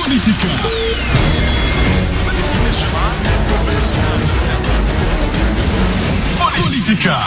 بوليتيكا.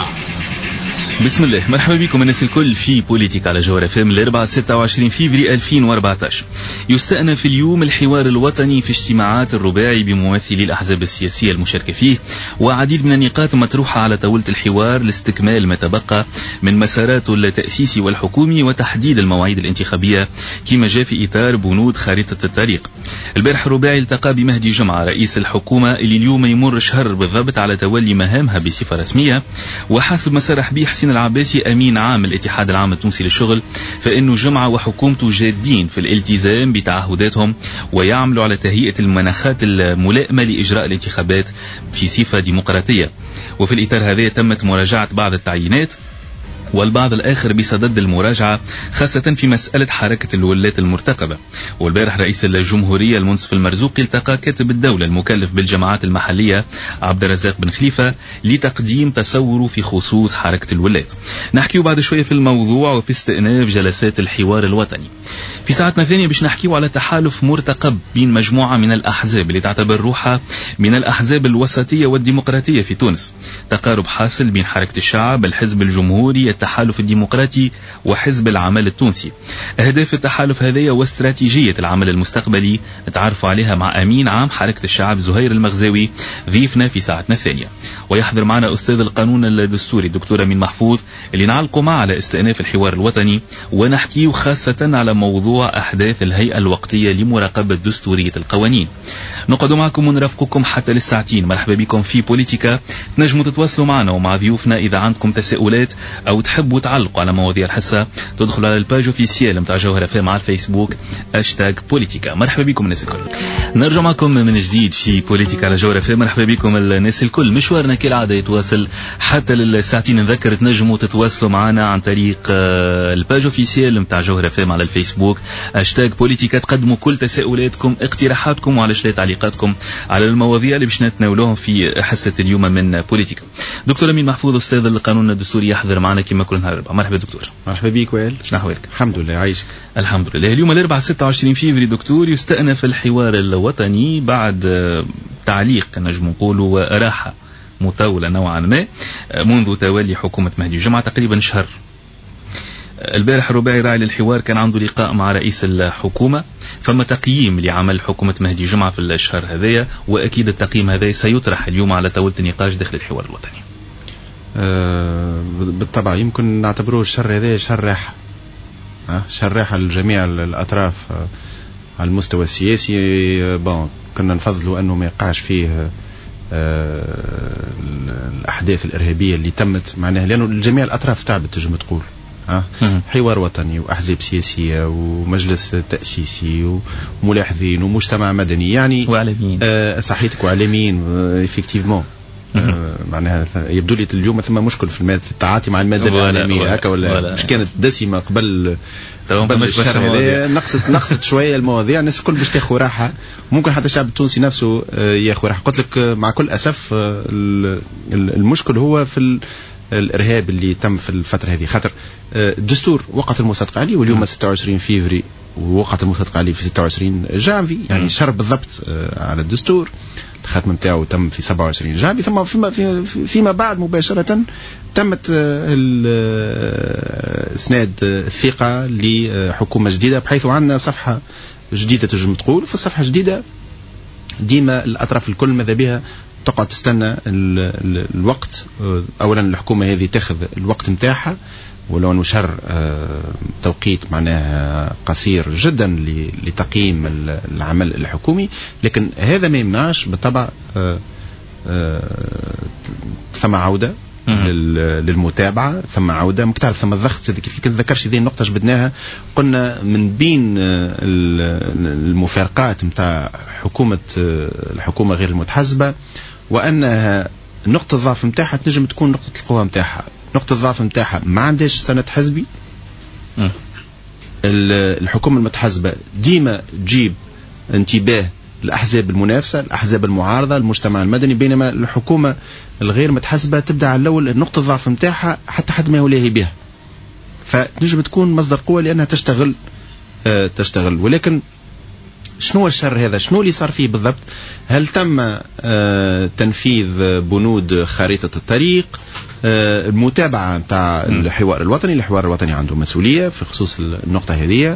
بسم الله، مرحبا بكم الناس الكل في بوليتيكا على جوهر فم الأربعاء 26 فبراير 2014. يستأنف اليوم الحوار الوطني في اجتماعات الرباعي بممثلي الأحزاب السياسية المشاركة فيه، وعديد من النقاط مطروحة على طاولة الحوار لاستكمال ما تبقى من مسارات التأسيس والحكومي وتحديد المواعيد الانتخابية كما جاء في إطار بنود خارطة الطريق. البارح الرباعي التقى بمهدي جمعة رئيس الحكومة اللي اليوم يمر شهر بالضبط على تولي مهامها بصفة رسمية، وحسب ما صرح به حسين العباسي أمين عام الاتحاد العام التونسي للشغل فإنه جمعة وحكومته جادين في الالتزام بتعهداتهم ويعملوا على تهيئة المناخات الملائمة لإجراء الانتخابات في صفة ديمقراطية. وفي الإطار هذا تمت مراجعة بعض التعيينات والبعض الآخر بصدد المراجعة، خاصة في مسألة حركة الولاة المرتقبة. والبارح رئيس الجمهورية المنصف المرزوقي التقى كاتب الدولة المكلف بالجماعات المحلية عبد الرزاق بن خليفة لتقديم تصوره في خصوص حركة الولاة. نحكي بعد شوية في الموضوع وفي استئناف جلسات الحوار الوطني. في ساعتنا الثانية باش نحكيو على تحالف مرتقب بين مجموعة من الأحزاب اللي تعتبر روحها من الأحزاب الوسطية والديمقراطية في تونس. تقارب حاصل بين حركة الشعب، الحزب الجمهوري، التحالف الديمقراطي وحزب العمل التونسي. أهداف التحالف هذه واستراتيجية العمل المستقبلي نتعرفوا عليها مع أمين عام حركة الشعب زهير المغزاوي ضيفنا في ساعتنا الثانية. ويحضر معنا أستاذ القانون الدستوري الدكتور أمين محفوظ اللي نعلقوا معه على استئناف الحوار الوطني ونحكيه خاصة على موضوع أحداث الهيئة الوقتية لمراقبة دستورية القوانين. نقعد معكم ونرافقكم حتى للساعتين. مرحبا بكم في بوليتيكا. تنجموا تتواصلوا معنا ومع ضيوفنا إذا عندكم تساؤلات أو تحبوا تعلقوا على مواضيع الحصة، تدخلوا على الباج اوفيسيال متاع جوهر فم على الفيسبوك #بوليتيكا. مرحبا بكم الناس الكل. نرجع معكم من جديد في بوليتيكا على جوهر فم. مرحبا بكم الناس الكل. مشوارنا كالعادة يتواصل حتى للساعتين. نذكر تنجموا تتواصلوا معنا عن طريق الباج اوفيسيال متاع جوهر فم على الفيسبوك #بوليتيكا. تقدموا كل تساؤلاتكم، اقتراحاتكم وعلى تعليقاتكم على المواضيع اللي باش نتناولوهم في حصة اليوم من بوليتيكا. دكتور أمين محفوظ أستاذ القانون الدستوري يحضر معنا كما كل نهار الأربعاء. مرحبا دكتور. مرحبا بك وائل. شنو أحوالك؟ الحمد لله عايشك. الحمد لله. اليوم الأربعاء 26 فبراير دكتور يستأنف الحوار الوطني بعد تعليق نجم نقولوا راحة مطولة نوعا ما منذ تولي حكومة مهدي جمعة تقريبا شهر. البارح الرباعي راعي للحوار كان عنده لقاء مع رئيس الحكومة، فما تقييم لعمل حكومة مهدي جمعة في الشهر هذايا، وأكيد التقييم هذا سيطرح اليوم على طاولة النقاش داخل الحوار الوطني. بالطبع يمكن نعتبروه الشهر هذا شهر راحة، شهر راحة لجميع الأطراف على المستوى السياسي. كنا نفضلوا أنه ما يقعش فيه الأحداث الإرهابية اللي تمت معناها، لأنه جميع الأطراف تعبت تجمع تقول حوار وطني وأحزاب سياسية ومجلس تأسيسي وملاحظين ومجتمع مدني يعني وعالمين. صحيتك وعالمين effectivement. معناها يبدو لي اليوم ثم مشكل في التعاطي مع المادة الإعلامية هكا ولا مش كانت دسمة قبل الشهر هذا. نقصت شوية المواضيع. الناس الكل باش تاخذ راحة، ممكن حتى الشعب التونسي نفسه ياخذ راحة. قلت لك مع كل أسف المشكل هو في الإرهاب اللي تم في الفترة هذه، خاطر الدستور وقت المصادقة عليه واليوم 26 فيفري ووقت المصادقة عليه في 26 جانفي، يعني شهر بالضبط على الدستور. الختم نتاعو تم في 27 جانفي، ثم فيما بعد مباشرة تمت اسناد الثقة لحكومة جديدة، بحيث عندنا صفحة جديدة تجم تقول. في الصفحة الجديدة ديما الأطراف الكل ماذا بها تقعد تستنى الوقت. أولا الحكومة هذه تاخذ الوقت متاعها، ولو أنه شهر توقيت معناها قصير جدا لتقييم العمل الحكومي، لكن هذا ما يمنعش بالطبع ثم عودة للمتابعة، ثم عودة مكتعرف ثم الضغط. كيف ذكرش ذي النقطة جبدناها، قلنا من بين المفارقات متاع الحكومة غير المتحزبة وأنها نقطة الضعف متاعها تنجم تكون نقطة القوة متاعها. نقطة الضعف متاعها ما عندهاش سند حزبي. الحكومة المتحزبة ديما تجيب انتباه الأحزاب المنافسة، الأحزاب المعارضة، المجتمع المدني، بينما الحكومة الغير متحزبة تبدأ على الأول نقطة الضعف متاعها حتى حد ما يوليه بها، فتنجم تكون مصدر قوة لأنها تشتغل. ولكن شنو الشر هذا؟ شنو اللي صار فيه بالضبط؟ هل تم تنفيذ بنود خريطة الطريق؟ المتابعة نتاع الحوار الوطني عنده مسؤولية في خصوص النقطة هذه.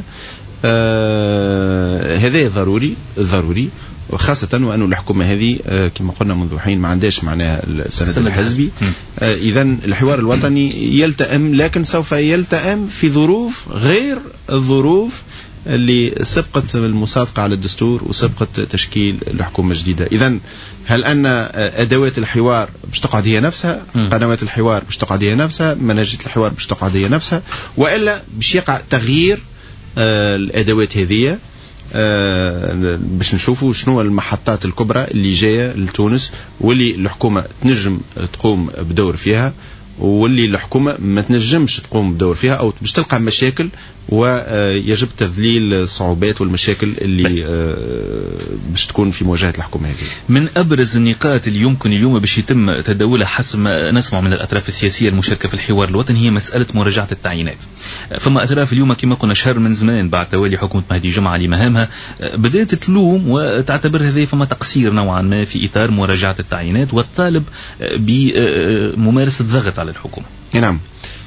هذا ضروري وخاصة وأن الحكومة هذه كما قلنا منذ حين ما عندهاش معناها السند الحزبي. إذا الحوار الوطني يلتئم، لكن سوف يلتئم في ظروف غير الظروف اللي سبقت المصادقة على الدستور وسبقت تشكيل الحكومة الجديدة. إذا هل أن أدوات الحوار باش تقعد هي نفسها، قنوات الحوار باش تقعد هي نفسها، منهجية الحوار باش تقعد هي نفسها، وإلا باش يقع تغيير الأدوات هذه باش نشوفوا شنو المحطات الكبرى اللي جاية لتونس واللي الحكومة تنجم تقوم بدور فيها واللي الحكومة ما تنجمش تقوم بدور فيها أو باش تلقى مشاكل ويجب تذليل الصعوبات والمشاكل اللي باش تكون في مواجهة الحكومة هذه. من أبرز النقاط اللي يمكن اليوم باش يتم تداولها حسب ما نسمع من الأطراف السياسية المشاركة في الحوار الوطني هي مسألة مراجعة التعيينات. فما أطراف اليوم كما قلنا شهر من زمان بعد تولي حكومة مهدي جمعة لمهامها بدأت تلوم وتعتبر هذا فما تقصير نوعا ما في إطار مراجعة التعيينات والطالب بممارسة ضغط على الحكومة. نعم.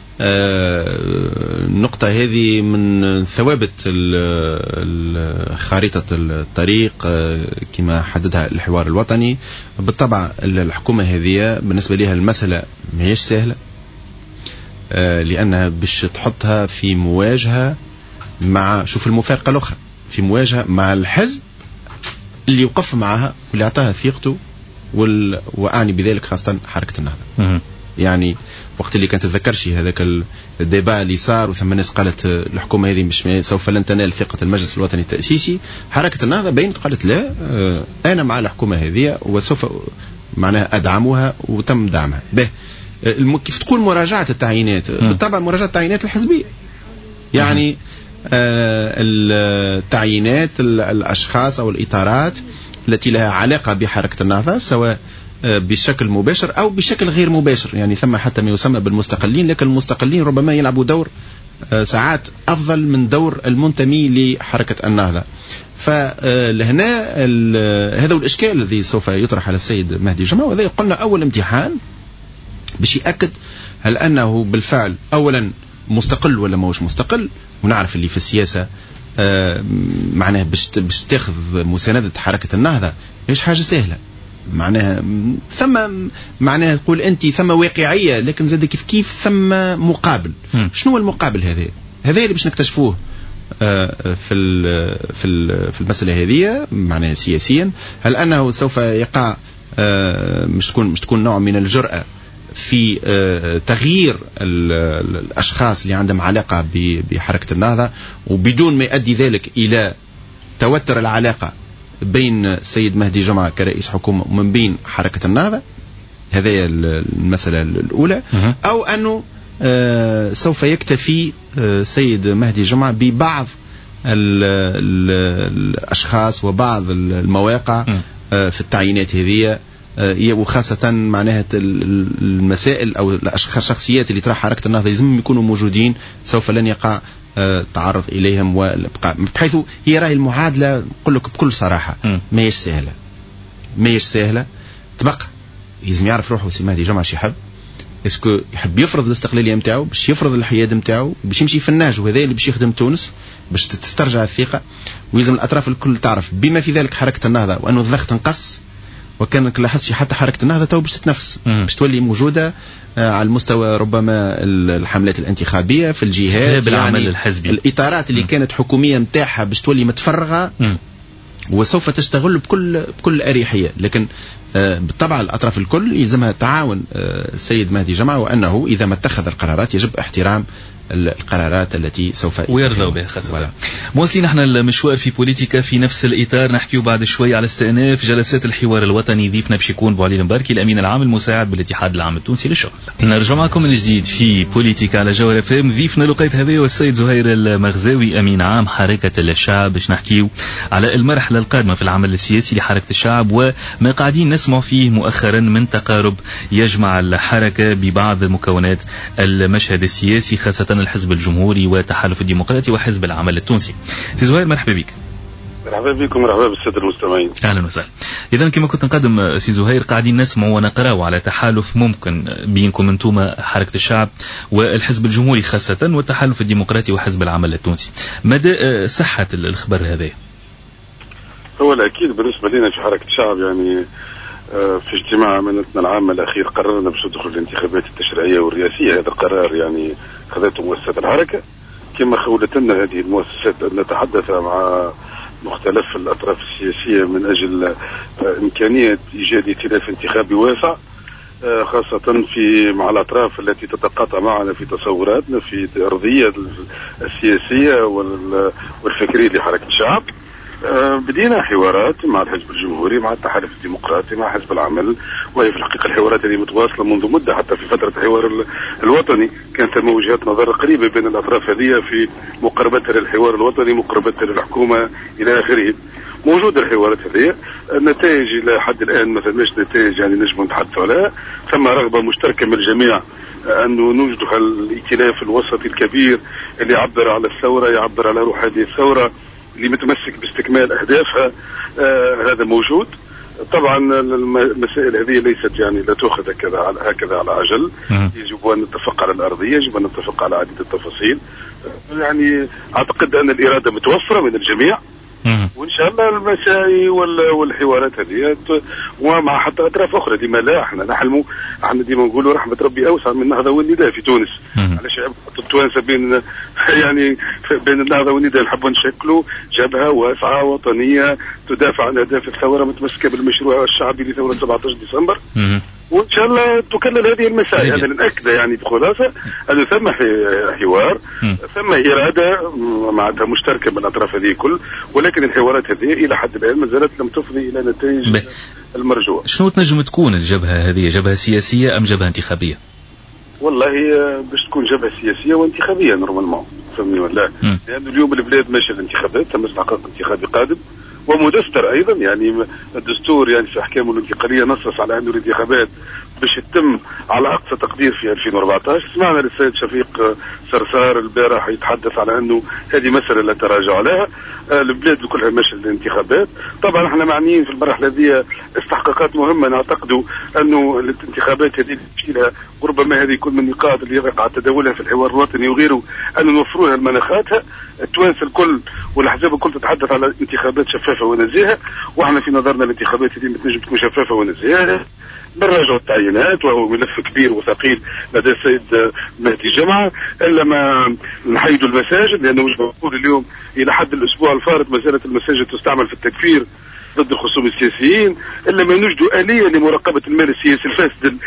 النقطة هذه من ثوابت خارطة الطريق كما حددها الحوار الوطني. بالطبع الحكومة هذه بالنسبة لها المسألة ما هيش سهلة، لأنها باش تحطها في مواجهة مع شوف المفارقة الأخرى، في مواجهة مع الحزب اللي يوقف معها واللي أعطاها ثقته وأعني بذلك خاصة حركة النهضة. يعني وقت اللي كانت تذكرش هذاك الديبا اللي صار وثم ناس قالت الحكومة هذه مش سوف لن تنال ثقة المجلس الوطني التأسيسي، حركة النهضة بينت قالت لا أنا مع الحكومة هذه وسوف معناها أدعمها وتم دعمها. به كيف تقول مراجعة التعيينات؟ بالطبع مراجعة التعيينات الحزبية، يعني التعيينات الأشخاص أو الإطارات التي لها علاقة بحركة النهضة سواء بشكل مباشر أو بشكل غير مباشر. يعني ثم حتى ما يسمى بالمستقلين، لكن المستقلين ربما يلعبوا دور ساعات أفضل من دور المنتمي لحركة النهضة. فلهنا هذا الإشكال الذي سوف يطرح على السيد مهدي جمعة، وهذا قلنا أول امتحان باش يأكد هل أنه بالفعل أولا مستقل ولا موش مستقل. ونعرف اللي في السياسة معناها باش تاخذ مساندة حركة النهضة مش حاجة سهلة. معناها ثم معناها تقول أنت ثم واقعية، لكن زاد كيف ثم مقابل. شنو المقابل هذا اللي باش نكتشفوه في المسألة هذه معناها سياسيا. هل أنه سوف يقع مش تكون نوع من الجرأة في تغيير الأشخاص اللي عندهم علاقة بحركة النهضة وبدون ما يؤدي ذلك إلى توتر العلاقة بين السيد مهدي جمعة كرئيس حكومة ومن بين حركة النهضة؟ هذه المسألة الأولى. أو أنه سوف يكتفي سيد مهدي جمعة ببعض الأشخاص وبعض المواقع في التعيينات هذه، وخاصة معناها المسائل أو الشخصيات اللي ترى حركة النهضة لازم يكونوا موجودين، سوف لن يقع تعرض إليهم والإبقاء، بحيث هي راهي المعادلة نقول لك بكل صراحة ما هيش سهلة. تبقى لازم يعرف روحه سي مهدي جمعة شي اسكو يحب يفرض الاستقلالية متاعه، باش يفرض الحياد متاعه، باش يمشي في النهج، وهذا اللي باش يخدم تونس باش تسترجع الثقة. ويلزم الأطراف الكل تعرف بما في ذلك حركة النهضة وأنه الضغط انقص، وكانك لاحظت حتى حركة النهضة تو باش تتنفس، باش تولي موجودة على المستوى ربما الحملات الانتخابية في الجهات، يعني الإطارات اللي كانت حكومية متاعها باش تولي متفرغة وسوف تشتغل بكل أريحية. لكن بالطبع الأطراف الكل يلزمها تعاون السيد مهدي جمعة، وأنه إذا ما اتخذ القرارات يجب احترام القرارات التي سوف ويرضوا بها خاصة. مواصلين احنا المشوار في بوليتيكا في نفس الإطار، نحكيو بعد شوي على استئناف جلسات الحوار الوطني. ضيفنا باش يكون بوعلي المباركي الأمين العام المساعد بالاتحاد العام التونسي للشغل. نرجع معكم من جديد في بوليتيكا على جوهر FM. ضيفنا لقيت هذا والسيد زهير المغزاوي أمين عام حركة الشعب، باش نحكيو على المرحلة القادمة في العمل السياسي لحركة الشعب وما قاعدين نسمع فيه مؤخرا من تقارب يجمع الحركة ببعض مكونات المشهد السياسي، خاصة الحزب الجمهوري وتحالف الديمقراطي وحزب العمل التونسي. سي زهير مرحبا بك. مرحبا بكم، مرحبا بالسادة المستمعين. اهلا وسهلا. اذا كما كنت نقدم سي زهير، قاعدين نسمعوا ونقراوا على تحالف ممكن بينكم انتم حركة الشعب والحزب الجمهوري خاصة، والتحالف الديمقراطي وحزب العمل التونسي. مدى صحة الخبر هذا؟ هو الأكيد بالنسبة لنا في حركة الشعب يعني في اجتماع أمانتنا العامة الأخير قررنا باش ندخل الانتخابات التشريعية والرئاسية. هذا قرار يعني خذته مؤسسات الحركة كما خولت لنا هذه المؤسسات أن نتحدث مع مختلف الأطراف السياسية من أجل إمكانية إيجاد ائتلاف انتخابي واسع، خاصة مع الأطراف التي تتقاطع معنا في تصوراتنا في الأرضية السياسية والفكرية لحركة الشعب. بدينا حوارات مع الحزب الجمهوري، مع التحالف الديمقراطي، مع حزب العمل، وهي في الحقيقة الحوارات هذه متواصلة منذ مدة. حتى في فترة الحوار الوطني كانت ثم وجهات نظر قريبة بين الأطراف هذه في مقربتها للحوار الوطني، مقربتها للحكومة إلى آخره. موجودة الحوارات هذه، النتائج إلى حد الآن ما ثماش نتائج يعني نجم نتحدث عليها. ثم رغبة مشتركة من الجميع أنه نوجد الائتلاف الوسطي الكبير اللي يعبر على الثورة، يعبر على روح هذه الثورة اللي متمسك باستكمال أهدافها. هذا موجود. طبعا المسائل هذه ليست يعني لا تؤخذ هكذا على عجل. يجب أن نتفق على الأرضية، يجب أن نتفق على عدة التفاصيل. يعني أعتقد أن الإرادة متوفرة من الجميع، وإن شاء الله المساعي والحوارات هذه ومع حتى أطراف أخرى. ديما لا احنا ديما نقولوا رحمة ربي أوسع من النهضة والنداء في تونس. على شعب التوانسة بين النهضة والنداء نحبوا نشكلوا جبهة واسعة وطنية تدافع عن أهداف الثورة، متمسكة بالمشروع الشعبي لثورة 17 ديسمبر. وإن شاء الله تكلل هذه المسائل. هذا نأكد يعني بخلاصة أنه ثم حوار، ثم إرادة معناتها مشتركة من الأطراف هذه كل، ولكن الحوارات هذه إلى حد الآن ما زالت لم تفضي إلى نتائج المرجوة. شنو تنجم تكون الجبهة هذه؟ جبهة سياسية أم جبهة انتخابية؟ والله باش تكون جبهة سياسية وانتخابية نورمالمون، فهمني ولا؟ لأن اليوم البلاد ماشية الانتخابات، ثم استحقاق انتخابي قادم ومدستر ايضا. يعني الدستور يعني في احكامه الانتقاليه نصص على انه الانتخابات باش تتم على اقصى تقدير في 2014. سمعنا للسيد شفيق صرصار البارح يتحدث على انه هذه مساله لا تراجع عليها، البلاد كلها ماشيه للانتخابات. طبعا احنا معنيين في المرحله هذه استحقاقات مهمه، نعتقد انه الانتخابات هذه تشكيلها وربما هذه يكون من النقاط اللي يقع تداولها في الحوار الوطني وغيره، ان نوفروها لمناخاتها. التوانسه الكل والاحزاب الكل تتحدث على انتخابات شفافه ونزيهه، واحنا في نظرنا الانتخابات هذه تنجم تكون شفافه ونزيهه. نراجع التعيينات وهو ملف كبير وثقيل لدى السيد مهدي جمعة، إلا ما نحيدوا المساجد، لأنه مش مقبول اليوم إلى حد الأسبوع الفارط ما زالت المساجد تستعمل في التكفير ضد الخصوم السياسيين، إلا ما نجدوا آلية لمراقبة المال السياسي الفاسد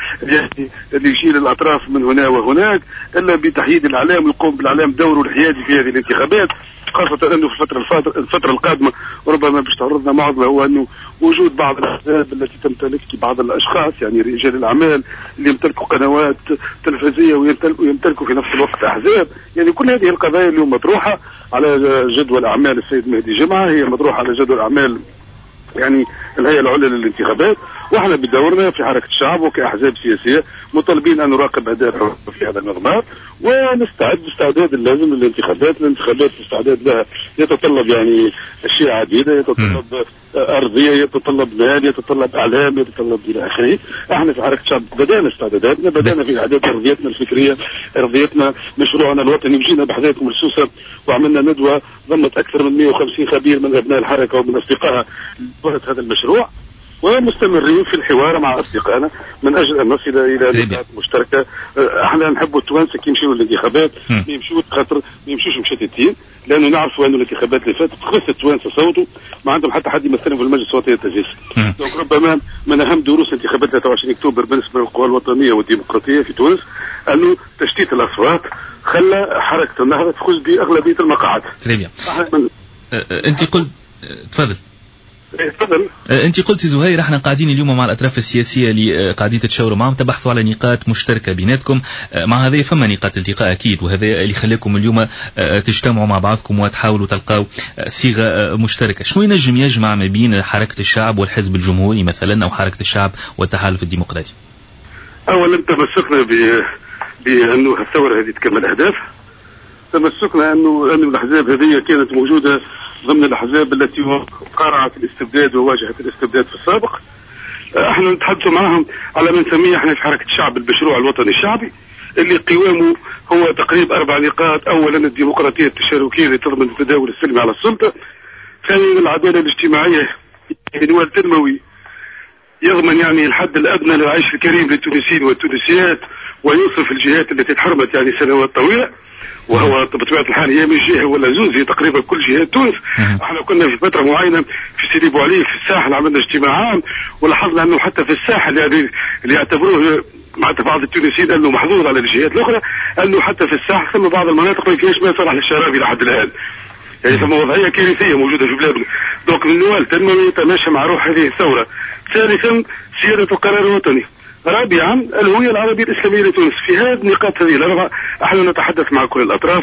اللي يشيل الأطراف من هنا وهناك، إلا بتحييد الإعلام ويقوم بالإعلام دوره الحيادي في هذه الانتخابات. خاصة أنه في الفترة القادمة وربما باش تعرضنا معضلة، هو أنه وجود بعض الأحزاب التي تمتلك بعض الأشخاص يعني رجال الأعمال اللي يمتلكوا قنوات تلفزيونية ويمتلكوا في نفس الوقت أحزاب. يعني كل هذه القضايا اليوم مطروحة على جدول أعمال السيد مهدي جمعة، هي مطروحة على جدول أعمال يعني الهيئة العليا للانتخابات. واحنا بدورنا في حركة الشعب وكأحزاب سياسية مطالبين أن نراقب أداء في هذا المضمار ونستعد باستعداد اللازم للانتخابات. الانتخابات الاستعداد لها يتطلب يعني أشياء عديدة، يتطلب أرضية، يتطلب مال، يتطلب إعلام، يتطلب إلى آخره. احنا في حركة الشعب بدأنا استعداداتنا، بدأنا في إعداد أرضيتنا الفكرية، أرضيتنا مشروعنا الوطني. مشينا بحذاية ملسوسة وعملنا ندوة ضمت أكثر من 150 خبير من أبناء الحركة ومن أصدقائها لبرة هذا المشروع، ومستمرين في الحوار مع أصدقائنا من أجل أن نصل إلى نقاط مشتركة. احنا نحب التوانسة كي يمشيوا الانتخابات يمشوا خاطر ما يمشوش مشتتين، لأنه نعرفوا أن الانتخابات اللي فاتت خمسة التوانسة صوتوا ما عندهم حتى حد يمثلهم في المجلس الوطني التاسيسي. دونك ربما من أهم دروس انتخابات 23 أكتوبر بالنسبة للقوى الوطنية والديمقراطية في تونس أنه تشتيت الأصوات خلى حركة النهضة تفوز بأغلبية المقاعد. أنت قلت تفضل. انت قلت زهير احنا قاعدين اليوم مع الاطراف السياسيه اللي قاعدين تتشاوروا معهم تبحثوا على نقاط مشتركه بيناتكم. مع هذا فما نقاط التقاء اكيد، وهذا اللي خلاكم اليوم تجتمعوا مع بعضكم وتحاولوا تلقاو صيغه مشتركه. شنو ينجم يجمع ما بين حركه الشعب والحزب الجمهوري مثلا، او حركه الشعب والتحالف الديمقراطي؟ اولا تمسكنا بانه الثوره هذه تكمل اهداف، تمسكنا انه الاحزاب هذه كانت موجوده ضمن الأحزاب التي قارعت الاستبداد وواجهت الاستبداد في السابق. احنا نتحدث معهم على من نسميه احنا في حركة الشعب المشروع الوطني الشعبي، اللي قوامه هو تقريب 4 نقاط. اولا الديمقراطية التشاركية اللي تضمن التداول السلمي على السلطة. ثانيا العدالة الاجتماعية، نوال تنموي يضمن يعني الحد الادنى للعيش الكريم للتونسيين والتونسيات، ويوصف الجهات التي تحرمت يعني سنوات طويلة، وهو بطبيعة الحال هي مش جهة ولا زوز، هي تقريبا كل جهات تونس. احنا كنا في فترة معينة في سيدي بوعليف في الساحل عملنا اجتماع عام، ولاحظنا انه حتى في الساحل يعني اللي يعتبروه مع بعض التونسيين انه محظوظ على الجهات الاخرى، انه حتى في الساحل ثم بعض المناطق ما فيهاش ما صلاح للشرابي لحد الان. يعني ثم وضعية كارثية موجودة في بلادنا. دونك النوال تنموي يتماشى مع روح هذه الثورة. ثالثا سيادة القرار الوطني. رابعا الهوية العربية الإسلامية لتونس. في هذه النقاط هذه الأربعة احنا نتحدث مع كل الأطراف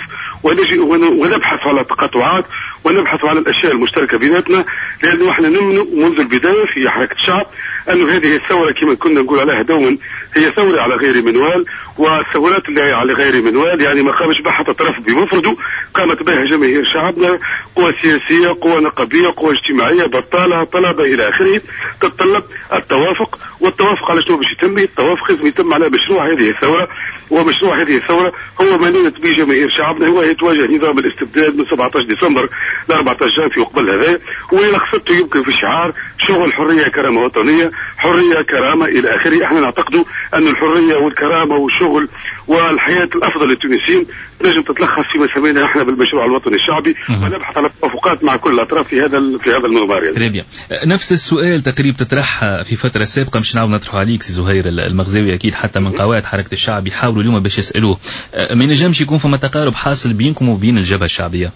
ونبحث على تقاطعات ونبحث على الأشياء المشتركة بيناتنا، لأنه احنا نمنع منذ البداية في حركة الشعب أنه هذه الثورة كما كنا نقول عليها دوما هي ثورة على غير منوال، والثورات اللي على غير منوال يعني ما قامش بها حتى طرف بمفرده، قامت بها جماهير شعبنا، قوى سياسية، قوى نقابية، قوى اجتماعية، بطالة، طلبة إلى آخره، تتطلب التوافق. والتوافق على شنو باش يتم؟ التوافق لازم يتم على مشروع هذه الثورة، ومشروع هذه الثورة هو ما نالت به جماهير شعبنا، هو يتواجه نظام الاستبداد من 17 ديسمبر ل 14 جانفي وقبل هذا، ويلخصته يمكن في شعار شغل حرية كرامة وطنية، حرية كرامة إلى آخره. احنا نعتقد أن الحرية والكرامة والشغل والحياة الأفضل للتونسيين تنجم تتلخص فيما سمينا احنا بالمشروع الوطني الشعبي، ونبحث على توافقات مع كل الأطراف في هذا المضمار. يعني. نفس السؤال تقريبا تطرح في فترة سابقة، مش نعاود نطرحه عليك سي زهير المغزاوي، أكيد حتى من قواعد حركة الشعب يحاولوا اليوم باش يسألوه ما ينجمش يكون فما تقارب حاصل بينكم وبين الجبهة الشعبية؟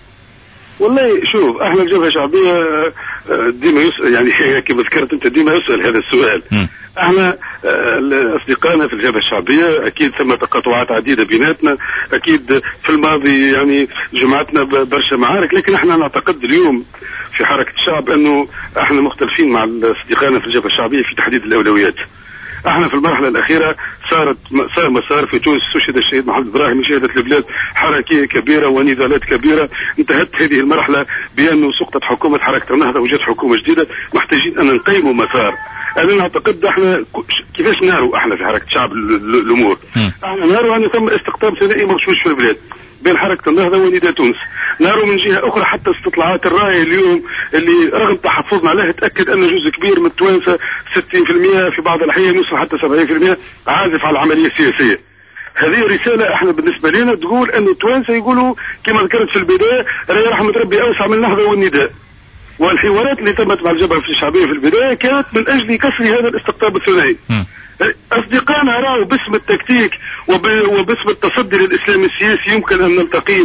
والله شوف احنا الجبهة الشعبية ديما يسأل، يعني كما ذكرت انت ديما يسأل هذا السؤال. احنا اصدقائنا في الجبهة الشعبية اكيد ثم تقاطعات عديدة بيناتنا، اكيد في الماضي يعني جمعتنا برشا معارك، لكن احنا نعتقد اليوم في حركة الشعب انه احنا مختلفين مع اصدقائنا في الجبهة الشعبية في تحديد الاولويات. احنا في المرحلة الأخيرة صار مسار في تونس، استشهد الشهيد محمد إبراهيم، شهدت البلاد حركية كبيرة ونضالات كبيرة. انتهت هذه المرحلة بأنه سقطت حكومة حركة النهضة وجدت حكومة جديدة، محتاجين أن نقيموا مسار. أنا نعتقد احنا كيفاش ناروا احنا في حركة الشعب الأمور. احنا ناروا أن ثم استقطاب ثنائي مغشوش في البلاد بين حركة النهضة ونداء تونس. ناروا من جهة أخرى حتى استطلاعات الرأي اليوم اللي رغم تحفظنا عليها تأكد أن جزء كبير من التوانسة 60% في بعض الأحيان يوصل حتى 70% عازف على العملية السياسية. هذه رسالة احنا بالنسبة لنا تقول أن التوانسة يقولوا كما ذكرت في البداية راهي رحمة ربي أوسع من النهضة والنداء. والحوارات اللي تمت مع الجبهة الشعبية في البداية كانت من أجل كسر هذا الاستقطاب الثنائي. أصدقائنا رأوا باسم التكتيك وباسم التصدي للإسلام السياسي يمكن أن نلتقي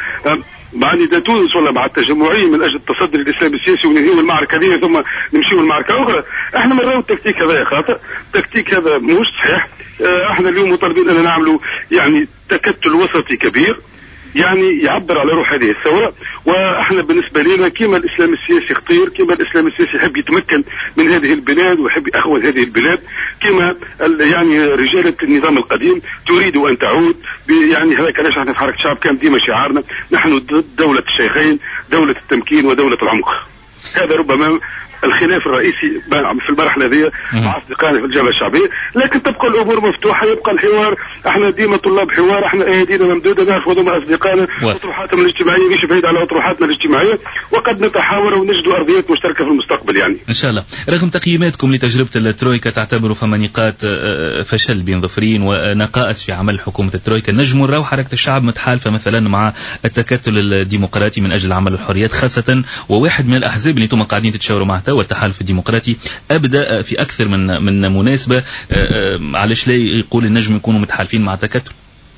مع نداء تونس ولا مع التجمعية من أجل التصدي للإسلام السياسي وننهي المعركة هذه ثم نمشيو المعركة أخرى. احنا من رأوا التكتيك هذا خاطئ، التكتيك هذا مش صحيح. احنا اليوم مطالبين أن نعملوا يعني تكتل وسطي كبير يعني يعبر على روح هذه الثورة. واحنا بالنسبة لنا كما الاسلام السياسي خطير، كما الاسلام السياسي يحب يتمكن من هذه البلاد ويحب يأخذ هذه البلاد، كما يعني رجالة النظام القديم تريد ان تعود يعني هذا علاش احنا في حركة الشعب كان ديما شعارنا نحن ضد دولة الشيخين، دولة التمكين ودولة العمق. هذا ربما الخلاف الرئيسي في المرحلة هذه مع أصدقائنا في الجبهة الشعبية، لكن تبقى الأمور مفتوحة، يبقى الحوار. احنا ديما طلاب حوار، احنا أيدينا ممدودة ناخذ مع أصدقائنا أطروحاتهم الاجتماعية، مش بعيد على أطروحاتنا الاجتماعية، وقد نتحاور ونجد أرضيات مشتركة في المستقبل يعني. إن شاء الله. رغم تقييماتكم لتجربة الترويكا تعتبروا فما نقاط فشل بين ظفرين ونقائص في عمل حكومة الترويكا، نجم نراو حركة الشعب متحالفة مثلا مع التكتل الديمقراطي من أجل عمل الحريات خاصة، وواحد من الأحزاب اللي انتم قاعدين تتشاوروا معها والتحالف الديمقراطي أبدأ في أكثر من مناسبة، علاش لا يقول النجم يكونوا متحالفين مع التكتل؟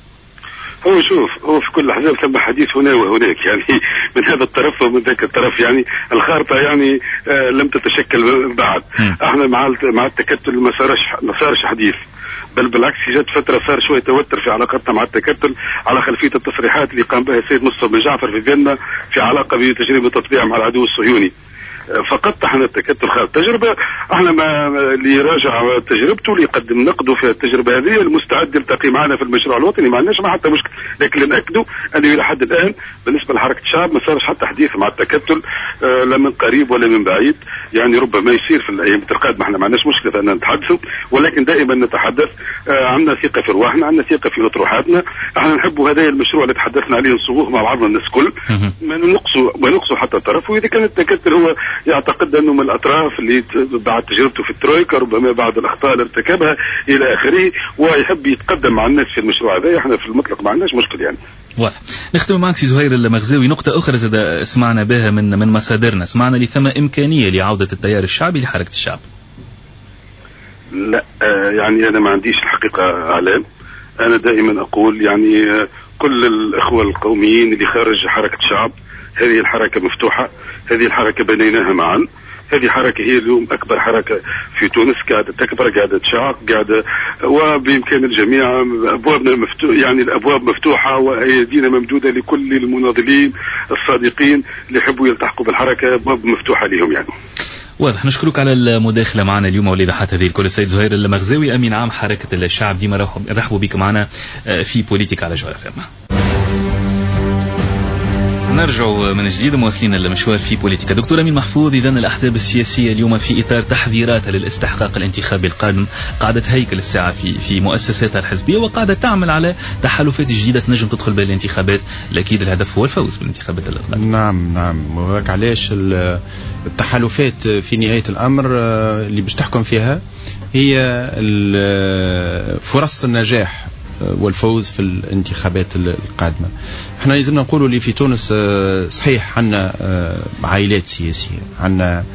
هو شوف، هو في كل الأحزاب ثم حديث هنا وهناك يعني من هذا الطرف ومن ذاك الطرف، يعني الخارطة يعني لم تتشكل بعد. احنا مع التكتل ما صارش حديث، بل بالعكس جت فترة صار شوية توتر في علاقتنا مع التكتل على خلفية التصريحات اللي قام بها السيد مصطفى بن جعفر في فيينا في علاقة بتجربة التطبيع مع العدو الصهيوني. فقط احنا التكتل خارج تجربة احنا ما اللي راجع تجربته اللي يقدم نقده في التجربه هذه المستعد يلتقي معنا في المشروع الوطني، ما عندناش حتى مشكل، لكن ناكدوا انه الى حد الان بالنسبه لحركه الشعب ما صارش حتى حديث مع التكتل لا من قريب ولا من بعيد. يعني ربما يصير في الايام القادمه، احنا ما عندناش مشكله في ان نتحدثوا، ولكن دائما نتحدث عندنا ثقه في ارواحنا، عندنا ثقه في اطروحاتنا. احنا نحب هذا المشروع اللي تحدثنا عليه نصوغوه مع بعضنا الناس كل، ما نقصوا حتى طرف. واذا كان التكتل هو يعتقد انه من الاطراف اللي بعد تجربته في الترويكا ربما بعض الاخطاء اللي ارتكبها الى اخره ويحب يتقدم مع الناس في المشروع هذا، احنا في المطلق ما عندناش مشكل يعني. واضح. نختم معك سي زهير المغزاوي، نقطة أخرى زاد سمعنا بها من مصادرنا، سمعنا لثم إمكانية لعودة التيار الشعبي لحركة الشعب. لا يعني أنا ما عنديش الحقيقة أعلام. أنا دائما أقول يعني كل الأخوة القوميين اللي خارج حركة الشعب، هذه الحركة مفتوحة، هذه الحركة بنيناها معا، هذه حركة هي اليوم أكبر حركة في تونس، قاعدة تكبر، قاعدة تشعق، قاعدة، وبإمكان الجميع أبوابنا يعني الأبواب مفتوحة وأيدينا ممدودة لكل المناضلين الصادقين اللي يحبوا يلتحقوا بالحركة، أبواب مفتوحة لهم يعني. واضح. نشكرك على المداخلة معنا اليوم ولإيضاحات هذه الكل. السيد زهير المغزاوي أمين عام حركة الشعب، ديما رحبوا بك معنا في بوليتيك على جوهر FM. نرجع من جديد مواصلين المشوار في بوليتيكا. دكتور أمين محفوظ، إذن الأحزاب السياسية اليوم في إطار تحذيراتها للاستحقاق الانتخابي القادم قاعدة هيكل الساعة في مؤسساتها الحزبية، وقاعدة تعمل على تحالفات جديدة تنجم تدخل بالانتخابات. الأكيد الهدف هو الفوز بالانتخابات القادمة. نعم وهيك علاش التحالفات في نهاية الأمر اللي باش تحكم فيها هي فرص النجاح والفوز في الانتخابات القادمة. احنا لازم نقولوا اللي في تونس صحيح عنا عائلات سياسية، عنا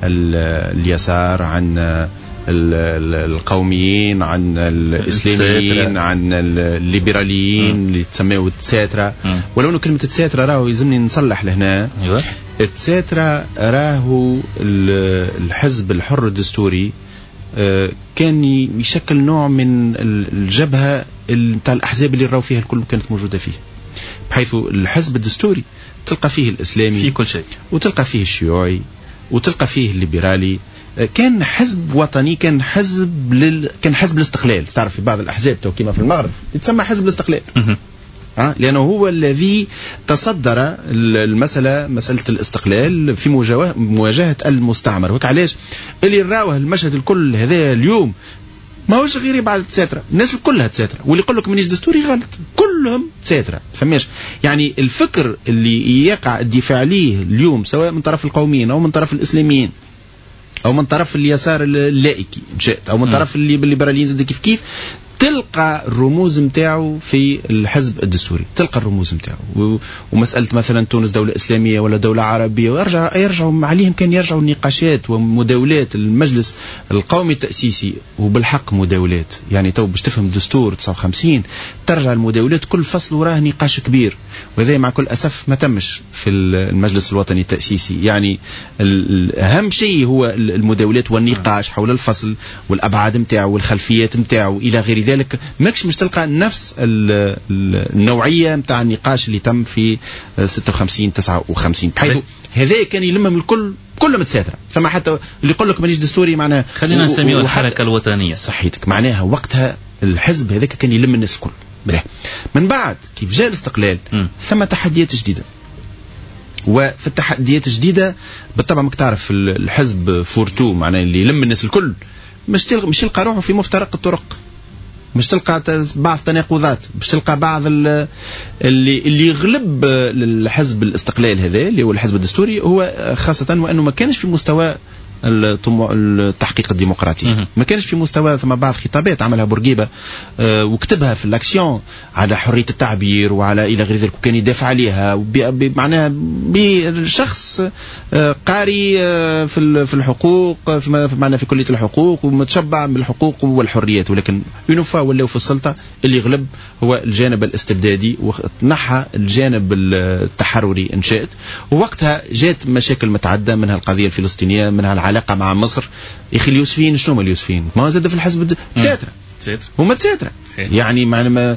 اليسار، عنا القوميين، عنا الإسلاميين، عنا الليبراليين اللي تسميوا التساترة. ولو انه كلمة التساترة راهو يلزمني نصلح لهنا. التساترة راهو الحزب الحر الدستوري كان يشكل نوع من الجبهة نتاع الأحزاب اللي راهو فيها الكل كانت موجودة فيه، بحيث الحزب الدستوري تلقى فيه الإسلامي في كل شيء، وتلقى فيه الشيوعي، وتلقى فيه الليبرالي. كان حزب وطني، كان حزب الاستقلال. تعرف في بعض الأحزاب كما في المغرب يتسمى حزب الاستقلال، لأنه هو الذي تصدر مسألة الاستقلال في مواجهة المستعمر. وك علاش اللي راوه المشهد الكل هذا اليوم ما هوش غير بعد تساترة، الناس كلها تساترة، واللي يقول لك منيش دستوري غلط، كلهم تساترة. فماش يعني الفكر اللي يقع الدفاع عليه اليوم سواء من طرف القوميين أو من طرف الإسلاميين أو من طرف اليسار اللائكي أو من طرف الليبراليين زي كيف تلقى الرموز متاعه في الحزب الدستوري، تلقى الرموز متاعه. ومسألة مثلا تونس دولة إسلامية ولا دولة عربية، ويرجعوا عليهم كان يرجعوا النقاشات ومداولات المجلس القومي التأسيسي، وبالحق مداولات يعني تو باش تفهم الدستور 59 ترجع المداولات كل فصل وراه نقاش كبير، وهذا مع كل أسف ما تمش في المجلس الوطني التأسيسي. يعني أهم شيء هو المداولات والنقاش حول الفصل والأبعاد متاعه والخلفيات متاعه إلى غير ذلك. ماكش مش تلقى نفس النوعية متاع النقاش اللي تم في 56 59، بحيث هذا كان يلمهم الكل كلهم متساترة. ثم حتى اللي يقول لك مانيش دستوري معناها خلينا نسميه الحركة الوطنية، صحيتك، معناها وقتها الحزب هذاك كان يلم الناس الكل. من بعد كيف جاء الاستقلال ثم تحديات جديدة، وفي التحديات الجديدة بالطبع مك تعرف الحزب فورتو معناه اللي يلم الناس الكل مش يلقى روحه في مفترق الطرق، مش تلقى بعض التناقضات، مش تلقى بعض اللي يغلب الحزب الاستقلال هذا اللي هو الحزب الدستوري هو خاصة وأنه ما كانش في مستوى التحقيق الديمقراطي، ما كانش في مستوى. ثم بعض خطابات عملها بورقيبة وكتبها في الأكسيون على حرية التعبير وعلى إلى غير ذلك، وكان يدافع عليها معناها بشخص قاري في الحقوق معنا في كلية الحقوق ومتشبع بالحقوق والحريات. ولكن ينفى ولاو في السلطة اللي يغلب هو الجانب الاستبدادي ونحى الجانب التحرري إن شئت. ووقتها جات مشاكل متعددة، منها القضية الفلسطينية، منها علاقة مع مصر. يا أخي اليوسفيين شنو هما اليوسفيين؟ ما زاد في الحزب تساترة هما تساترة يعني معناها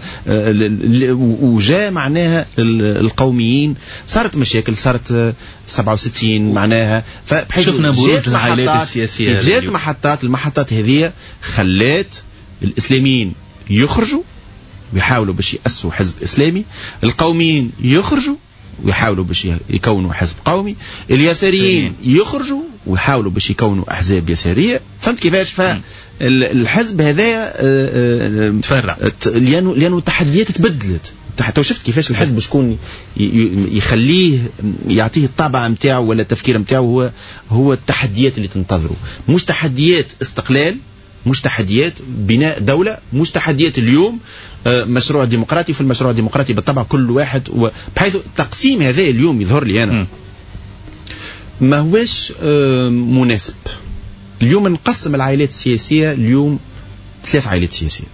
وجاء معناها القوميين صارت مشاكل صارت 67 معناها شفنا بروز العائلات السياسية جات المحطات هذه خلات الإسلاميين يخرجوا ويحاولوا باش يأسسوا حزب إسلامي، القوميين يخرجوا ويحاولوا باش يكونوا حزب قومي، اليساريين يخرجوا ويحاولوا باش يكونوا أحزاب يسارية. فهمت كيفاش؟ فالحزب هذا تفرع لأنه التحديات تبدلت. حتى شفت كيفاش الحزب شكون يخليه يعطيه الطابع متاعه ولا التفكير متاعه هو التحديات اللي تنتظره، مش تحديات استقلال، مش تحديات بناء دولة، مش تحديات اليوم مشروع ديمقراطي. في المشروع الديمقراطي بالطبع كل واحد بحيث التقسيم هذا اليوم يظهر لي أنا ما هوش مناسب. اليوم نقسم العائلات السياسية اليوم 3 عائلات سياسية،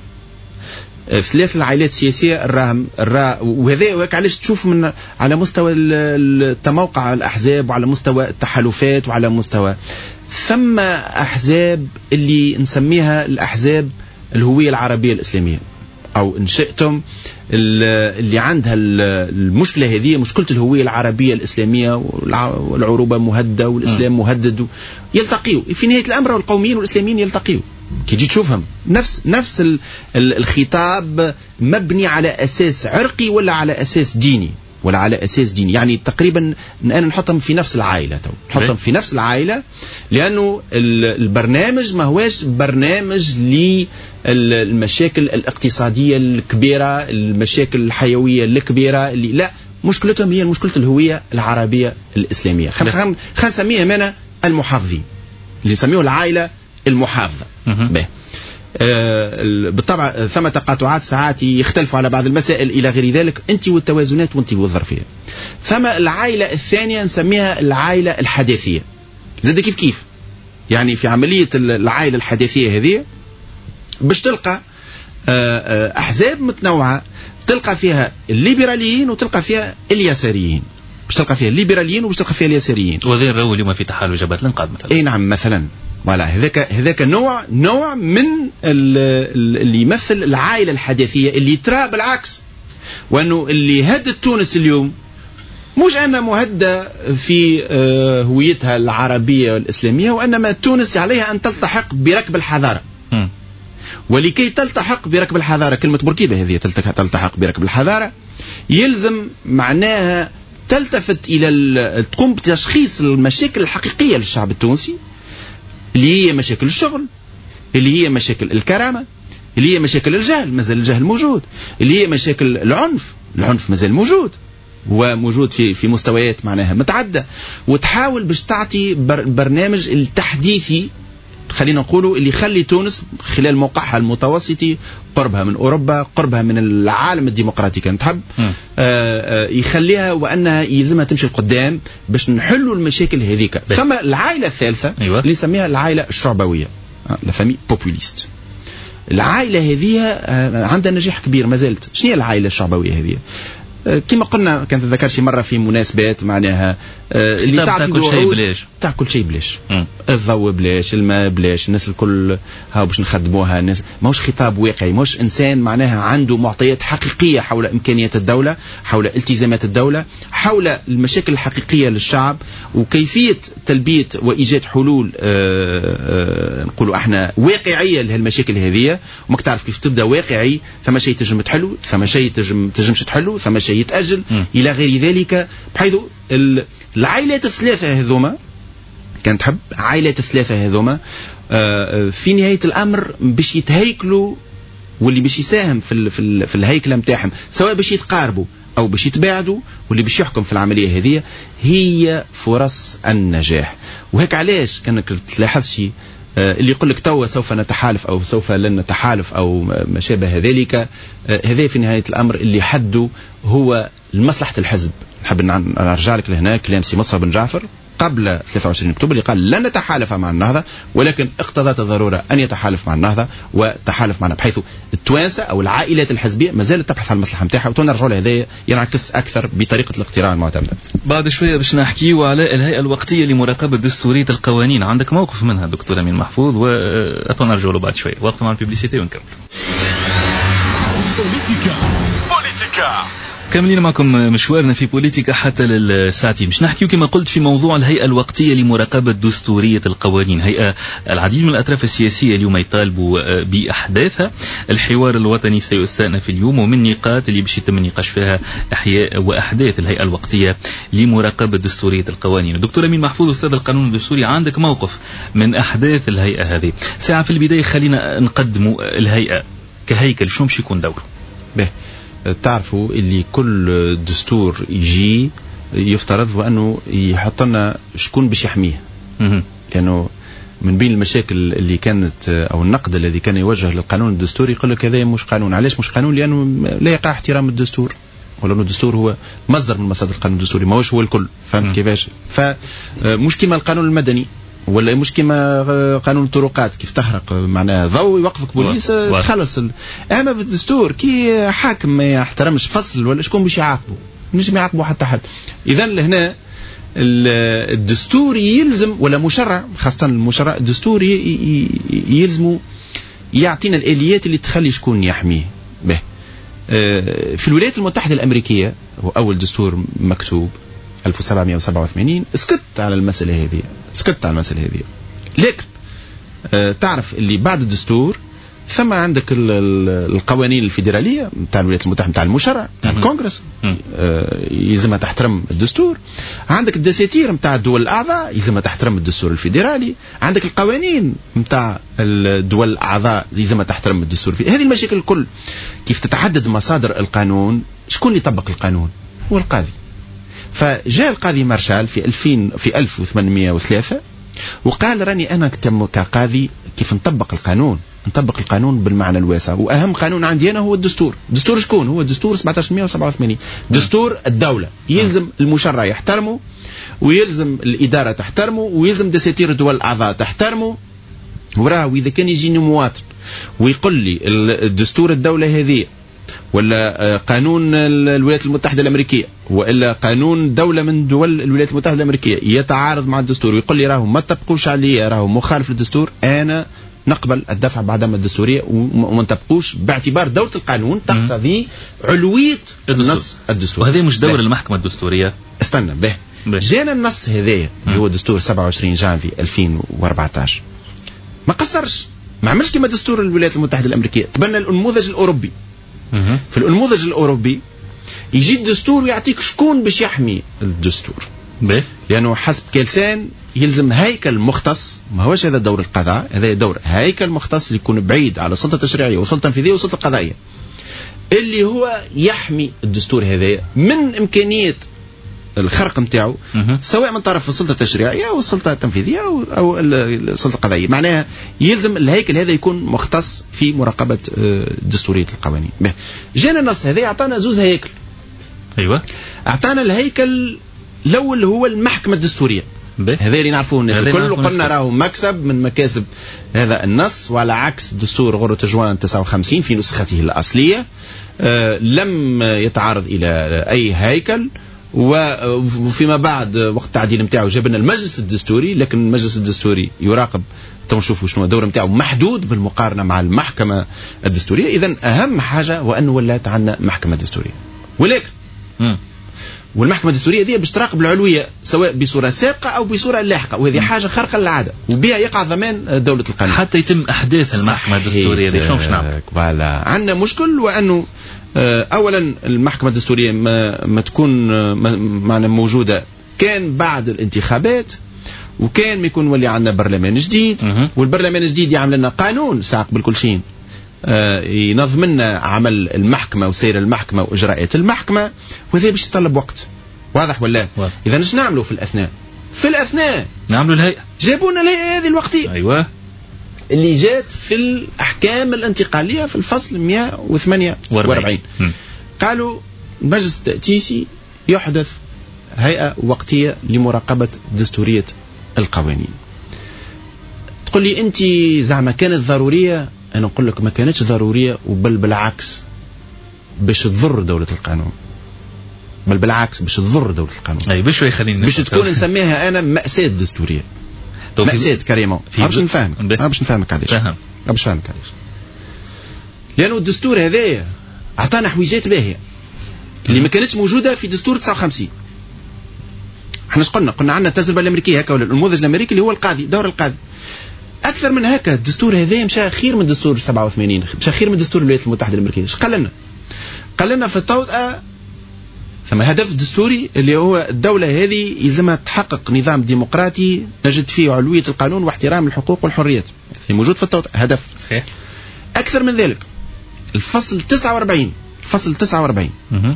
3 العائلات السياسية وهذا علاش تشوف من على مستوى التموقع الأحزاب وعلى مستوى التحالفات وعلى مستوى ثم أحزاب اللي نسميها الأحزاب الهوية العربية الإسلامية أو إن شئتم اللي عندها المشكلة هذه، مشكلة الهوية العربية الإسلامية والعروبة مهددة والإسلام مهدد، يلتقيوا في نهاية الأمر والقوميين والإسلاميين يلتقيوا. كي تجي تشوفهم نفس الخطاب مبني على أساس عرقي ولا على أساس ديني ولا على أساس ديني، يعني تقريبا أنا نحطهم في نفس العائلة نحطهم في نفس العائلة، لأنه البرنامج ما هواش برنامج للمشاكل الاقتصادية الكبيرة، المشاكل الحيوية الكبيرة اللي لا، مشكلتهم هي مشكلة الهوية العربية الإسلامية. خلينا نسميها منا المحافظين اللي نسميه العائلة المحافظة. بالطبع ثم تقاطعات ساعات يختلفوا على بعض المسائل إلى غير ذلك، أنت والتوازنات وأنت والظرفية. ثم العائلة الثانية نسميها العائلة الحداثية. زاد كيف يعني في عملية العائلة الحداثية هذه باش تلقى أحزاب متنوعة، تلقى فيها الليبراليين وتلقى فيها اليساريين، باش تلقى فيها الليبراليين وباش تلقى فيها اليساريين. وغير رو اليوم في تحالف جبهة الإنقاذ مثلا. أي نعم مثلا، ولا هذاك نوع من اللي يمثل العائلة الحداثية اللي ترى بالعكس، وأنه اللي هدد تونس اليوم مش أن مهدة في هويتها العربية والإسلامية، وإنما تونس عليها أن تلتحق بركب الحضارة. ولكي تلتحق بركب الحضارة، كلمة بوركيبة هذه تلتحق بركب الحضارة، يلزم معناها تلتفت إلى تقوم بتشخيص المشاكل الحقيقية للشعب التونسي، اللي هي مشاكل الشغل، اللي هي مشاكل الكرامة، اللي هي مشاكل الجهل، مازال الجهل موجود، اللي هي مشاكل العنف مازال موجود وموجود في مستويات معناها متعدة، وتحاول باش تعطي برنامج التحديثي خلينا نقولوا اللي يخلي تونس خلال موقعها المتوسطي قربها من أوروبا، قربها من العالم الديمقراطي كانت تحب يخليها وأنها يلزمها تمشي القدام باش نحلوا المشاكل هذيك. ثم العائلة الثالثة اللي نسميها العائلة الشعبوية، لا فامي بوبوليست. العائلة هذه عندها نجاح كبير ما زالت. شنو هي العائلة الشعبوية هذه؟ كما قلنا كانت تذكر شي مرة في مناسبات معناها اللي تاع كل شيء بلاش، الضوء بلاش، الماء بلاش، الناس الكل هاو باش نخدموها. الناس ماهوش خطاب واقعي، ماهوش إنسان معناها عنده معطيات حقيقية حول إمكانيات الدولة، حول التزامات الدولة، حول المشاكل الحقيقية للشعب وكيفية تلبية وإيجاد حلول نقولوا احنا واقعية لهالمشاكل هذه. وماك تعرف كيف تبدأ واقعي، ثم شيء تجم تحلو، ثم شيء تجمش تحلو، ثم شيء يتأجل إلى غير ذلك. بحيث العائلات الثلاثة هذوما كانت تحب عائلات الثلاثة هذوما في نهاية الأمر باش يتهيكلوا، واللي باش يساهم في الهيكلة متاعهم سواء باش يتقاربوا أو باش يتباعدوا، واللي باش يحكم في العملية هذه هي فرص النجاح. وهيك علاش كانك تلاحظ شيء اللي يقول لك توا سوف نتحالف أو سوف لن نتحالف أو ما شابه ذلك، هذا في نهاية الأمر اللي حده هو مصلحة الحزب، نحب نرجع لك لهنا كلام سي مصطفى بن جعفر قبل 23 أكتوبر اللي قال لن نتحالف مع النهضة، ولكن اقتضت الضرورة أن يتحالف مع النهضة وتحالف معنا، بحيث التوانسة أو العائلات الحزبية ما زالت تبحث عن المصلحة نتاعها، وتنرجعوا لهذا ينعكس أكثر بطريقة الاقتراع المعتمدة. بعد شوية باش نحكيوا على الهيئة الوقتية لمراقبة دستورية القوانين، عندك موقف منها دكتور أمين محفوظ، وأتنرجعوا له بعد شوية. وقت مع الببليسيتي ونكمل. بوليتيكا كاملين معكم مشوارنا في بوليتيكا حتى للساعتين. مش نحكيو كما قلت في موضوع الهيئة الوقتية لمراقبة دستورية القوانين. هيئة العديد من الأطراف السياسية اليوم يطالبوا بأحداثها. الحوار الوطني سيستأنف اليوم، ومن النقاط اللي باش يتم النقاش فيها إحياء وأحداث الهيئة الوقتية لمراقبة دستورية القوانين. دكتور أمين محفوظ أستاذ القانون الدستوري، عندك موقف من أحداث الهيئة هذه. ساعة في البداية خلينا نقدموا الهيئة كهيكل، شو مش يكون دوره؟ تعرفوا اللي كل دستور يجي يفترض وأنه يحط لنا شكون باش يحميه، لأنه من بين المشاكل اللي كانت أو النقد الذي كان يوجه للقانون الدستوري يقول لك هذا مش قانون. علاش مش قانون؟ لأنه لا يقع احترام الدستور، ولأنه الدستور هو مصدر من مصادر القانون الدستوري، ما هوش هو الكل. فهمت كيفاش؟ فمش كما القانون المدني ولا مش كما قانون الطرقات كيف تحرق معناها ضوء يوقفك بوليس خلص. اما بالدستور كي حاكم ما يحترمش فصل ولا شكون باش يعاقبه؟ نجم يعاقبه حتى حد. اذا لهنا الدستور يلزم ولا مشرع، خاصه المشرع الدستور يلزم يعطينا الاليات اللي تخلي شكون يحميه به. في الولايات المتحده الامريكيه هو اول دستور مكتوب 1787 سكت على المسألة هذه، لكن تعرف اللي بعد الدستور ثم عندك القوانين الفيدرالية متاع الولايات المتحدة متاع المشرع متاع الكونغرس يلزمها تحترم الدستور، عندك الدساتير متاع الدول الأعضاء يلزمها تحترم الدستور الفيدرالي، عندك القوانين متاع الدول الأعضاء يلزمها تحترم الدستور هذه المشاكل الكل. كيف تتعدد مصادر القانون، شكون اللي يطبق القانون؟ هو القاضي. فجاء القاضي مارشال في 1803 وقال راني أنا كقاضي كيف نطبق القانون بالمعنى الواسع، وأهم قانون عندي أنا هو الدستور. دستور شكون؟ هو الدستور 1787 دستور الدولة، يلزم المشرع يحترمه، ويلزم الإدارة تحترمه، ويلزم دساتير الدول الأعضاء تحترمه. وراه وإذا كان يجيني مواطن ويقول لي الدستور الدولة هذه ولا قانون الولايات المتحدة الأمريكية وإلا قانون دولة من دول الولايات المتحدة الأمريكية يتعارض مع الدستور ويقول لي راهو ما تطبقوش عليه، راهو مخالف للدستور، أنا نقبل الدفع بعدم الدستورية وما نطبقوش، باعتبار دولة القانون تقتضي علوية النص الدستوري. وهذا مش دور المحكمة الدستورية. استنى به جانا النص هذا هو دستور 27 جانفي 2014 ما قصرش، ما عملش كما دستور الولايات المتحدة الأمريكية، تبنى النموذج الأوروبي. في النموذج الأوروبي يجي الدستور ويعطيك شكون باش يحمي الدستور، لأنه حسب كيلسان يلزم هيكل مختص، ما هوش هذا دور القضاء، هذا دور هيكل مختص اللي يكون بعيد على السلطة التشريعية والسلطة التنفيذية والسلطة القضائية، اللي هو يحمي الدستور هذا من إمكانية الخرق نتاعو سواء من طرف السلطة التشريعية أو السلطة التنفيذية أو السلطة القضائية. معناها يلزم الهيكل هذا يكون مختص في مراقبة دستورية القوانين. جانا النص هذا أعطانا زوز هيكل. أيوة. أعطانا الهيكل الأول هو المحكمة الدستورية، هذا اللي نعرفوه الناس الكل، قلنا راهو مكسب من مكاسب هذا النص، وعلى عكس دستور غورة جوان 59 في نسخته الأصلية لم يتعرض إلى أي هيكل. وفيما بعد وقت التعديل نتاعو جابنا المجلس الدستوري، لكن المجلس الدستوري يراقب تنشوفوا شنو الدور نتاعو محدود بالمقارنة مع المحكمة الدستورية. إذن أهم حاجة وأنه ولات عندنا محكمة دستورية، ولكن والمحكمة الدستورية دي باش تراقب العلوية سواء بصورة سابقة أو بصورة لاحقة، وهذه حاجة خارقة للعادة وبها يقع ضمان دولة القانون حتى يتم أحداث المحكمة الدستورية دي. شو مش نعمل؟ فوالا عندنا مشكل، وأنه أولا المحكمة الدستورية ما تكون معنا موجودة كان بعد الانتخابات، وكان ما يكون ولي عندنا برلمان جديد، والبرلمان الجديد يعمل لنا قانون ساق بالكل شيء ينظم لنا عمل المحكمة وسير المحكمة وإجراءات المحكمة، وهذا باش يطلب وقت. واضح ولا؟ إذا نش نعملوا في الأثناء نعملوا الهيئة، جابونا الهيئة هذه الوقتية. أيوة. اللي جات في الأحكام الانتقالية في الفصل 148 قالوا المجلس التأسيسي يحدث هيئة وقتية لمراقبة دستورية القوانين. تقول لي أنت زعما كانت ضرورية، أنا أقول لك ما كانتش ضرورية، وبل بالعكس باش تضر دولة القانون، بل بالعكس باش تضر دولة القانون. أي باش تكون نسميها أنا مأساة دستورية، مأساة كريمون. باش نفهمك علاش. لأنه الدستور هذا أعطانا حويجات باهية اللي ما كانتش موجودة في دستور 59. احنا قلنا عندنا التجربة الأمريكية هكا، ولا النموذج الأمريكي اللي هو القاضي، دور القاضي. أكثر من هكا الدستور هذا مشى خير من دستور 87، مشى خير من دستور الولايات المتحدة الأمريكية. ايش قال لنا في التوطئة ثم هدف دستوري اللي هو الدولة هذه يلزمها تحقق نظام ديمقراطي نجد فيه علوية القانون واحترام الحقوق والحريات، هذا موجود في التوطئة هدف. صحيح. أكثر من ذلك الفصل 49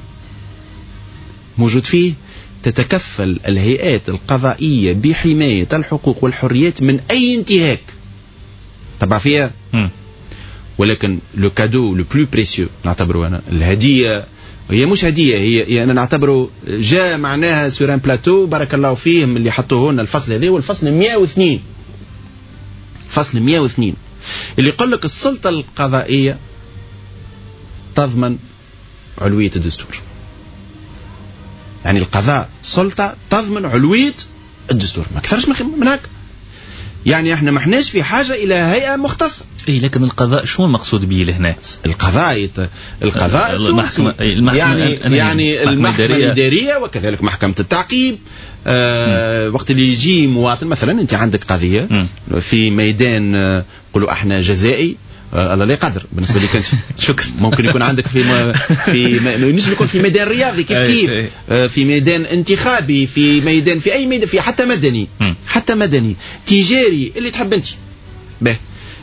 موجود فيه تتكفل الهيئات القضائية بحماية الحقوق والحريات من أي انتهاك طبعا فيها. ولكن لو كادو لو بلو بريسيو نعتبره أنا الهدية، هي مش هدية، هي أنا نعتبره جاء معناها سور ان بلاتو بارك الله فيهم اللي حطوه لنا الفصل هذا، والفصل 102 فصل 102 اللي يقول لك السلطة القضائية تضمن علوية الدستور. يعني القضاء سلطة تضمن علوية الدستور، ما أكثرش من هكا. يعني احنا ما احناش في حاجة إلى هيئة مختصة. اي لكن القضاء شو المقصود به لهنا؟ القضاء المحكمة يعني المحكمة الإدارية وكذلك محكمة التعقيب. وقت اللي يجي مواطن مثلا أنت عندك قضية في ميدان قولوا احنا جزائي، الله لا يقدر بالنسبه لي كنت شكرا، ممكن يكون عندك مش يكون في ميدان رياضي كيف في ميدان انتخابي، في ميدان في اي ميدان، في حتى مدني تجاري اللي تحب انت به.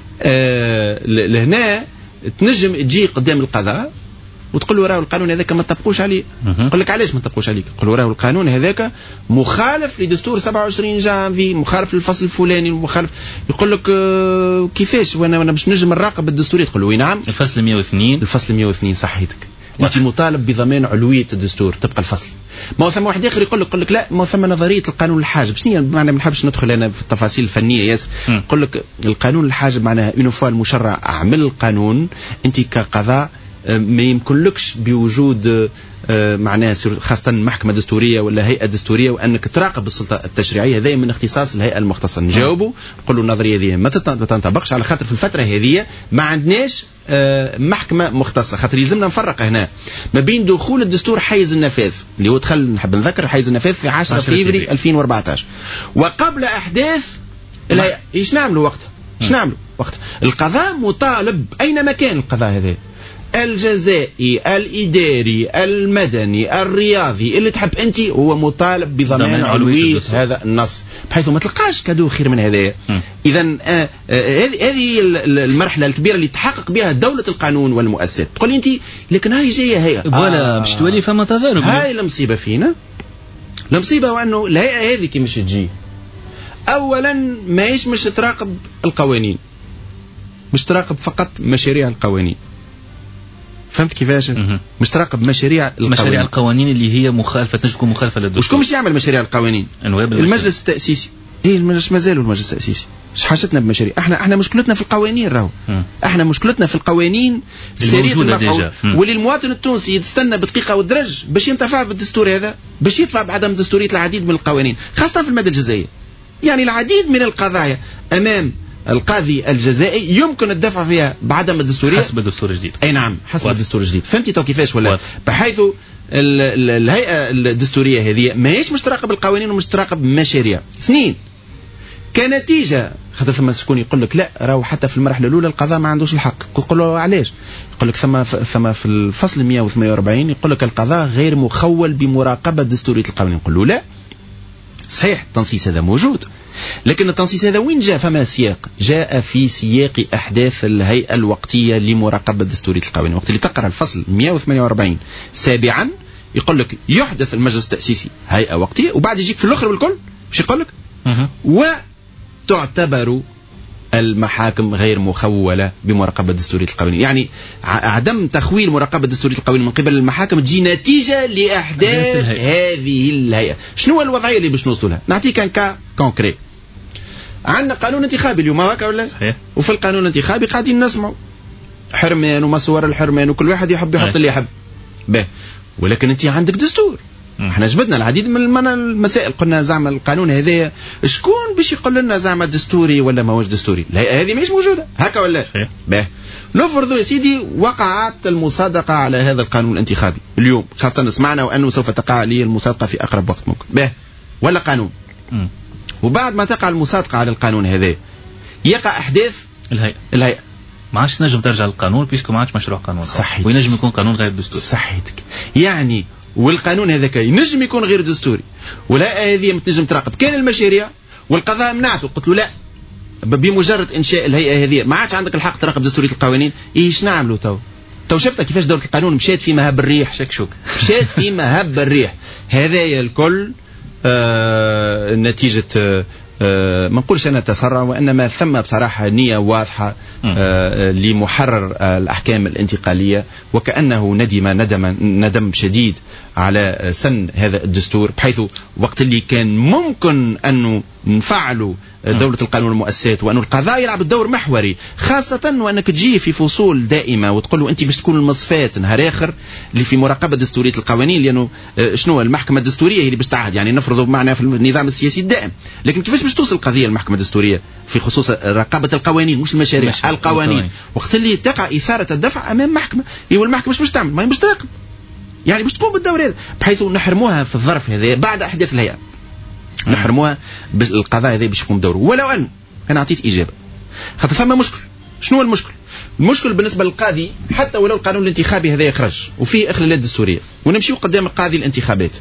لهنا تنجم تجي قدام القضاء وتقول له راه القانون هذاك ما تطبقوش عليه. يقول لك علاش ما تطبقوش عليك؟ يقول له راه القانون هذاك مخالف لدستور 27 جانفي، مخالف للفصل الفلاني، مخالف. يقول لك كيفاش وانا باش نجم نراقب الدستوريه؟ تقول له وي نعم الفصل 102 صحيتك، انت مطالب بضمان علويه الدستور تبقى الفصل. ما هو ثم واحد اخر يقول لك لا، ما هو ثم نظريه القانون الحاجب. شنو هي معنى؟ ما نحبش ندخل انا في التفاصيل الفنيه ياسر. يقول لك القانون الحاجب معناها اون فوا المشرع عمل القانون، انت كقضاء ما يمكنلكش بوجود معناها خاصة المحكمة الدستورية ولا هيئة دستورية وأنك تراقب السلطة التشريعية. هذا من اختصاص الهيئة المختصة. نجاوبوا نقول له النظرية هذه ما تنطبقش على خاطر في الفترة هذه ما عندناش محكمة مختصة. خاطر يلزمنا نفرق هنا ما بين دخول الدستور حيز النفاذ اللي هو دخل، نحب نذكر حيز النفاذ في 10 فبراير 2014 وقبل أحداث الهيئة. ايش نعملوا وقتها؟ القضاء مطالب أينما كان القضاء هذا، الجزائي الإداري المدني الرياضي اللي تحب أنت، هو مطالب بضمان علوية هذا النص، بحيث ما تلقاش كادو خير من هذا. إذا هذه المرحلة الكبيرة اللي تحقق بها دولة القانون والمؤسسات. تقول أنت لكن هاي جاية هي ولا باش تولي فما تضارب. هاي المصيبة فينا، المصيبة وأنه الهيئة هذه كي مش تجي أولا مش تراقب القوانين، مش تراقب فقط مشاريع القوانين. فهمت كيفاش؟ مش تراقب مشاريع القوانين اللي هي مخالفة، تكون مخالفة للدستور. وشكون مش يعمل مشاريع القوانين؟ المجلس التأسيسي. المجلس ما زالوا المجلس التأسيسي. ايش حاجتنا بمشاريع؟ احنا مشكلتنا في القوانين راهو. احنا مشكلتنا في القوانين سرية المفعول، واللي المواطن التونسي يتستنى بدقيقة والدرج باش ينتفع بالدستور هذا، باش يدفع بعدم دستورية العديد من القوانين، خاصة في المدى الجزائري. يعني العديد من القضايا أمام القاضي الجزائي يمكن الدفع فيها بعدم الدستورية حسب الدستور الجديد. أي نعم حسب الدستور الجديد. فهمتي تو كيفاش ولا؟ بحيث الهيئة الدستورية هذه ماهيش تراقب القوانين ومش تراقب مشاريع. اثنين، كنتيجة خاطر ثم سكون يقول لك لا راهو حتى في المرحلة الأولى القضاء ما عندوش الحق. يقول له علاش؟ يقول لك ثم في الفصل 148 يقول لك القضاء غير مخول بمراقبة دستورية القوانين. يقول له لا، صحيح التنصيص هذا موجود، لكن التنصيص هذا وين جاء؟ فما سياق جاء في سياق أحداث الهيئة الوقتية لمراقبة دستورية القوانين. وقت اللي تقرأ الفصل 148 سابعا يقول لك يحدث المجلس التأسيسي هيئة وقتية، وبعد يجيك في الآخر بالكل مش يقول لك وتعتبر المحاكم غير مخولة بمراقبة دستورية القوانين. يعني عدم تخويل مراقبة دستورية القوانين من قبل المحاكم تجي نتيجة لأحداث هذه الهيئة. شنو الوضعية اللي باش نوصلوا لها؟ نعطيك كان كونكري. عندنا قانون انتخابي اليوم هكا ولا؟ صحيح. وفي القانون الانتخابي قاعدين نسمعوا حرمان ومصور الحرمان وكل واحد يحب يحط اللي يحب. به ولكن انت عندك دستور. احنا جبدنا العديد من المسائل، قلنا زعما القانون هذا شكون باش يقول لنا زعما دستوري ولا ما هوش دستوري؟ لا هذه مش موجوده هكا ولا؟ به نفرضوا يا سيدي وقعت المصادقه على هذا القانون الانتخابي اليوم، خاصه سمعنا وانه سوف تقع لي المصادقه في اقرب وقت ممكن. به ولا قانون. وبعد ما تقع المصادقه على القانون هذا يقع احداث الهيئه ما عادش نجم ترجع للقانون بيسكو ما عادش مشروع قانون. صحيح. وينجم يكون قانون غير دستوري. صحيتك. يعني والقانون هذاك ينجم يكون غير دستوري ولا هذه تنجم تراقب. كان المشاريع والقضاء منعته، قلت له لا بمجرد انشاء الهيئه هذه ما عادش عندك الحق تراقب دستوريه القوانين. ايش نعملوا تو شفت كيفاش دوله القانون مشات في مهب الريح. شكشوك مشات في مهب الريح. هذايا الكل نتيجه ما نقولش أنا تسرع، وإنما ثم بصراحة نية واضحة لمحرر الأحكام الانتقالية، وكأنه ندم شديد على سن هذا الدستور، بحيث وقت اللي كان ممكن أنه نفعلوا دولة القانون والمؤسسات وأن القضاء يلعب الدور محوري، خاصة وأنك تجي في فصول دائمة وتقول له أنت باش تكون المصفات نهار آخر اللي في مراقبة دستورية القوانين، لأنه شنو المحكمة الدستورية هي اللي باش تعهد، يعني نفرضوا معنا في النظام السياسي الدائم، لكن كيفاش باش توصل القضية المحكمة الدستورية في خصوص رقابة القوانين مش المشاريع القوانين، وقت اللي تقع إثارة الدفع أمام محكمة والمحكمة مش تعمل ما باش تراقب، يعني باش تقوم بالدور هذا، بحيث نحرموها في الظرف هذا بعد أحداث الهيئة نحرموها القضاء هذا باش يقوم بدوره. ولو أن أنا أعطيت إجابة، خاطر ثم مشكل. شنو المشكل؟ المشكل بالنسبة للقاضي حتى ولو القانون الانتخابي هذا يخرج وفيه إخلالات دستورية ونمشيو قدام القاضي الانتخابات،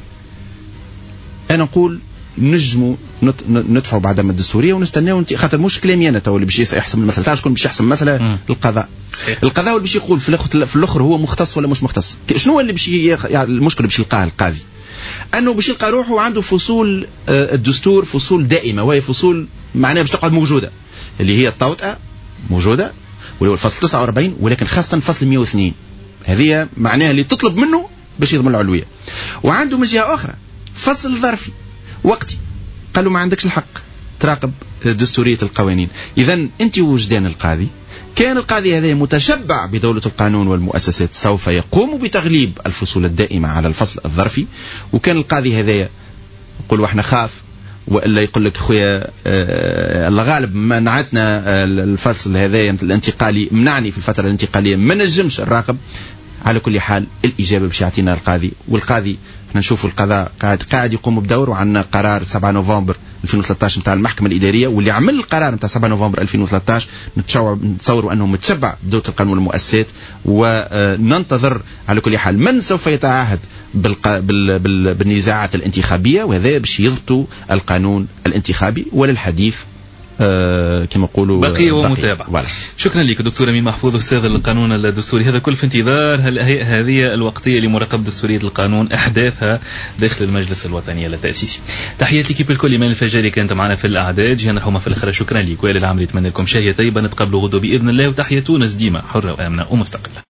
أنا نقول نجموا ندفعوا بعد ما الدستورية ونستناو خاطر مش كلامي أنا تو اللي باش يحسم المسألة. تعرف شكون باش يحسم المسألة؟ القضاء. القضاء اللي باش يقول في الآخر هو مختص ولا مش مختص. شنو اللي باش يعني المشكلة باش يلقاه القاضي؟ أنه باش يلقى روحه عنده فصول الدستور فصول دائمة، وهي فصول معناها باش تقعد موجودة، اللي هي الطوطئة موجودة، واللي هو الفصل 49، ولكن خاصة فصل 102 هذه معناها اللي تطلب منه باش يضمن العلوية. وعنده من جهة أخرى فصل ظرفي وقتي، قالوا ما عندكش الحق تراقب دستورية القوانين. إذن أنت وجدان القاضي، كان القاضي هذا متشبع بدولة القانون والمؤسسات سوف يقوم بتغليب الفصول الدائمة على الفصل الظرفي، وكان القاضي هذا يقول احنا خاف وإلا يقول لك خويا الله غالب منعتنا الفصل هذا الانتقالي، منعني في الفترة الانتقالية ما نجمش الراقب. على كل حال الإجابة باش يعطينا القاضي، والقاضي احنا نشوفوا القضاء قاعد يقوم بدور، وعندنا قرار 7 نوفمبر 2013 نتاع المحكمة الإدارية، واللي عمل القرار نتاع 7 نوفمبر 2013 نتصوروا أنه متشبع بدولة القانون والمؤسسات، وننتظر على كل حال من سوف يتعهد بالنزاعات الانتخابية، وهذا باش يضبطوا القانون الانتخابي وللحديث كما يقولوا بقية ومتابعة. شكرا لك دكتور أمين محفوظ أستاذ القانون الدستوري. هذا كل في انتظار هذه الوقتية لمراقبة دستورية القانون أحداثها داخل المجلس الوطني التأسيسي. تحياتي لك بالكل. إيمان الفجاري كانت معنا في الأعداد، جينا نحوما في الأخرى. شكرا لك وللعمل، نتمنى لكم شهية طيبة، نتقابلوا غدو بإذن الله، وتحية تونس ديما حرة وآمنة ومستقلة.